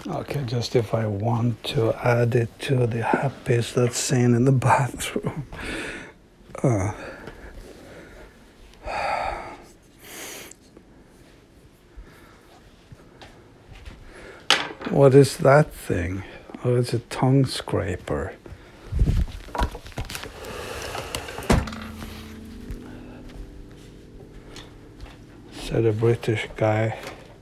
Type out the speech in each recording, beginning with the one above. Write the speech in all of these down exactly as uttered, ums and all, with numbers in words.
Okay, just if I want to add it to the happies that's seen in the bathroom. Uh, what is that thing? Oh, it's a tongue scraper. Said a British guy.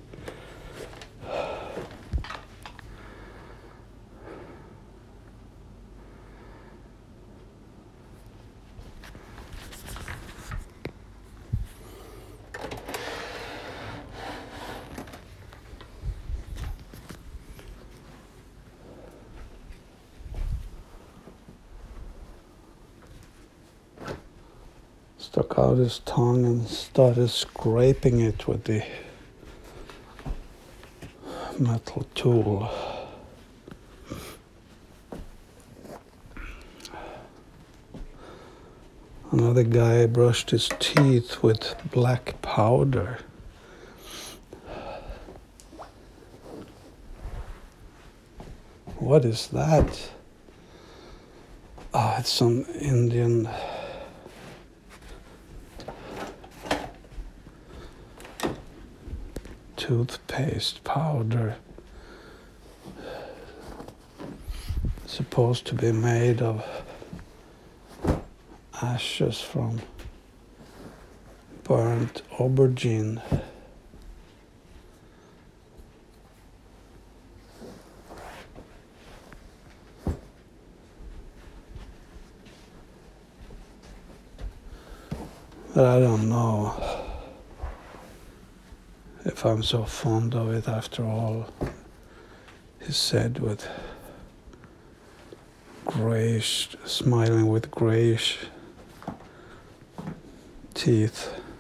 Stuck out his tongue and started scraping it with the metal tool. Another guy brushed his teeth with black powder. What is that? Ah, oh, it's some Indian toothpaste powder. Supposed to be made of ashes from burnt aubergine. But I don't know if I'm so fond of it after all, he said with grayish, smiling with grayish teeth.